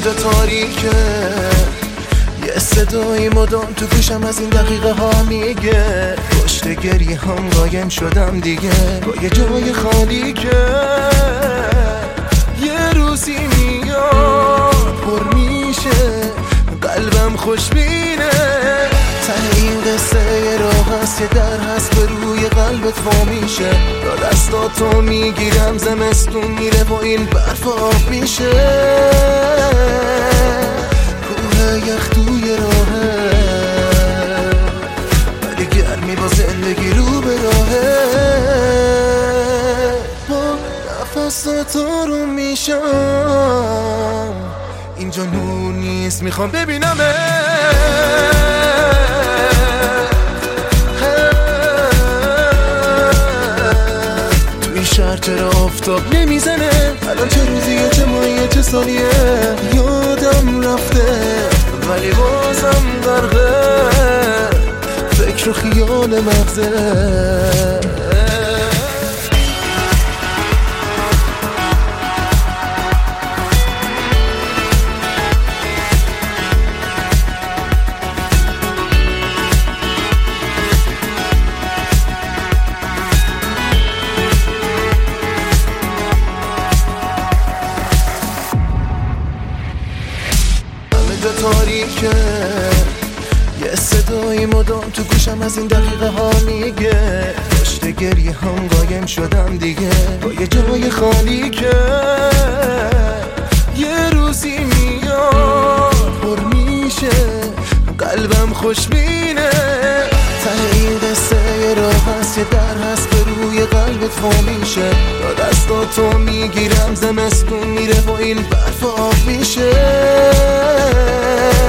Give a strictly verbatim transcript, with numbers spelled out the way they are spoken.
جا تاریکه، یه صدایی مدام تو گوشم از این دقیقه ها میگه پشت گریه هم قایم شدم دیگه با یه جای خالی که یه روزی میاد پر میشه قلبم خوشبینه. ته این قصه یه راه هست، یه در هست به روی قلبت وا میشه. تا دستاتو میگیرم زمستون میره و این برف آب میشه. کوه یخ توی راهه ولی گرمی با زندگی رو به راهه. با نفساتو رو میشم اینجا نور نیست میخوام ببینمه. شهر چرا آفتاب نمیزنه؟ الان چه روزیه، چه ماهیه، چه سالیه؟ یادم رفته ولی بازم غرقه فکر و خیال مغزه. تاریکه، یه صدایی مدام تو گوشم از این دقیقه ها میگه پشت گریه هم قایم شدم دیگه با یه جای خالی که یه روزی میاد پر میشه قلبم خوشبینه. ته این قصه یه راه هست، یه در هست به روی قلبت وا میشه. تا دستاتو میگیرم زمستون میره و این برف آب میشه.